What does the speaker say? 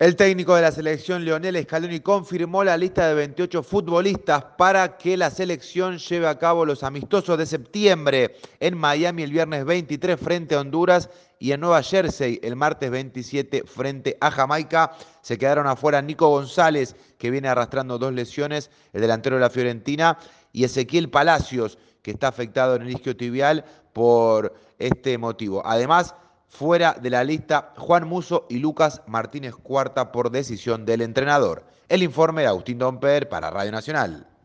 El técnico de la selección, Lionel Scaloni, confirmó la lista de 28 futbolistas para que la selección lleve a cabo los amistosos de septiembre en Miami el viernes 23 frente a Honduras y en Nueva Jersey el martes 27 frente a Jamaica. Se quedaron afuera Nico González, que viene arrastrando dos lesiones, el delantero de la Fiorentina, y Ezequiel Palacios, que está afectado en el isquiotibial por este motivo. Además, fuera de la lista, Juan Musso y Lucas Martínez Cuarta por decisión del entrenador. El informe de Agustín Domper para Radio Nacional.